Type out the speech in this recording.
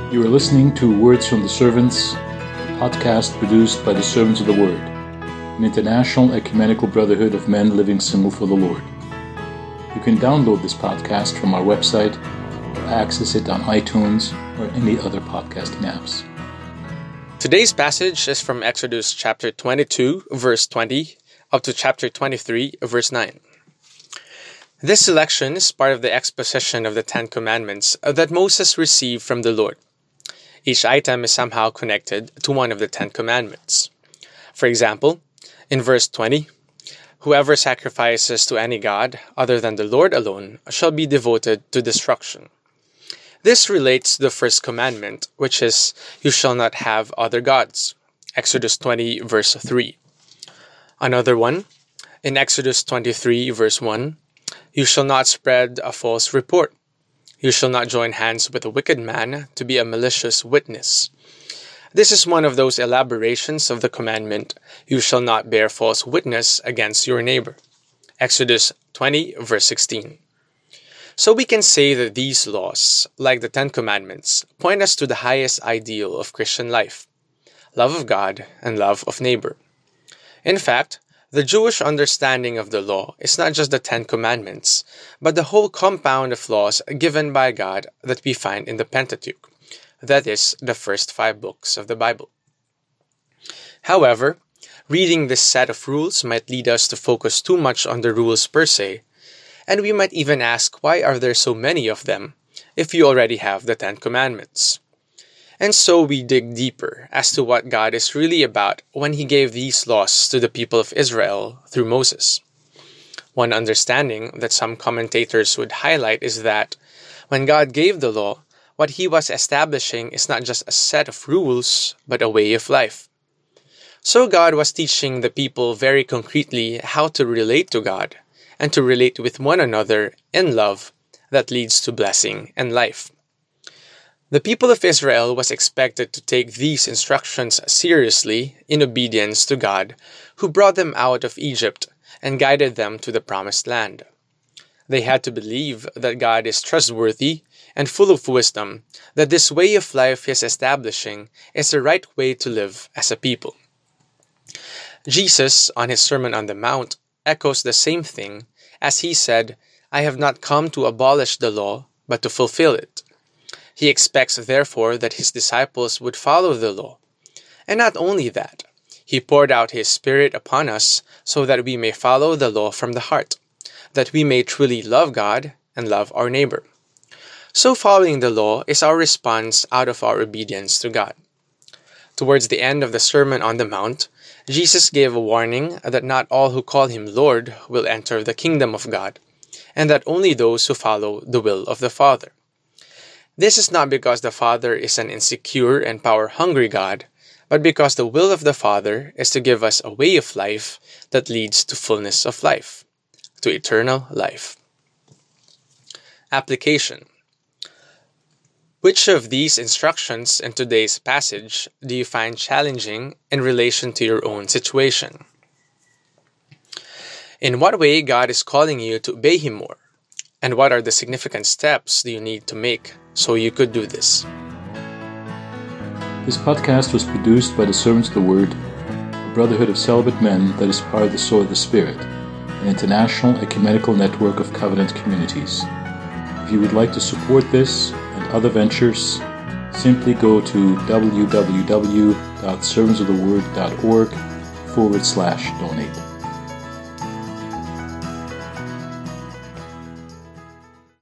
You are listening to Words from the Servants, a podcast produced by the Servants of the Word, an international ecumenical brotherhood of men living single for the Lord. You can download this podcast from our website or access it on iTunes or any other podcasting apps. Today's passage is from Exodus chapter 22, verse 20, up to chapter 23, verse 9. This selection is part of the exposition of the Ten Commandments that Moses received from the Lord. Each item is somehow connected to one of the Ten Commandments. For example, in verse 20, whoever sacrifices to any god other than the Lord alone shall be devoted to destruction. This relates to the first commandment, which is, you shall not have other gods. Exodus 20, verse 3. Another one, in Exodus 23, verse 1, you shall not spread a false report. You shall not join hands with a wicked man to be a malicious witness. This is one of those elaborations of the commandment, you shall not bear false witness against your neighbor. Exodus 20, verse 16. So we can say that these laws, like the Ten Commandments, point us to the highest ideal of Christian life, love of God and love of neighbor. In fact, the Jewish understanding of the law is not just the Ten Commandments, but the whole compound of laws given by God that we find in the Pentateuch, that is, the first 5 books of the Bible. However, reading this set of rules might lead us to focus too much on the rules per se, and we might even ask why are there so many of them if you already have the Ten Commandments. And so we dig deeper as to what God is really about when He gave these laws to the people of Israel through Moses. One understanding that some commentators would highlight is that when God gave the law, what He was establishing is not just a set of rules, but a way of life. So God was teaching the people very concretely how to relate to God and to relate with one another in love that leads to blessing and life. The people of Israel was expected to take these instructions seriously in obedience to God, who brought them out of Egypt and guided them to the promised land. They had to believe that God is trustworthy and full of wisdom, that this way of life He is establishing is the right way to live as a people. Jesus, on His Sermon on the Mount, echoes the same thing as He said, I have not come to abolish the law, but to fulfill it. He expects, therefore, that His disciples would follow the law. And not only that, He poured out His Spirit upon us so that we may follow the law from the heart, that we may truly love God and love our neighbor. So following the law is our response out of our obedience to God. Towards the end of the Sermon on the Mount, Jesus gave a warning that not all who call Him Lord will enter the kingdom of God, and that only those who follow the will of the Father. This is not because the Father is an insecure and power-hungry God, but because the will of the Father is to give us a way of life that leads to fullness of life, to eternal life. Application. Which of these instructions in today's passage do you find challenging in relation to your own situation? In what way God is calling you to obey Him more? And what are the significant steps do you need to make so you could do this? This podcast was produced by the Servants of the Word, a brotherhood of celibate men that is part of the Sword of the Spirit, an international ecumenical network of covenant communities. If you would like to support this and other ventures, simply go to www.servantsoftheword.org/donate.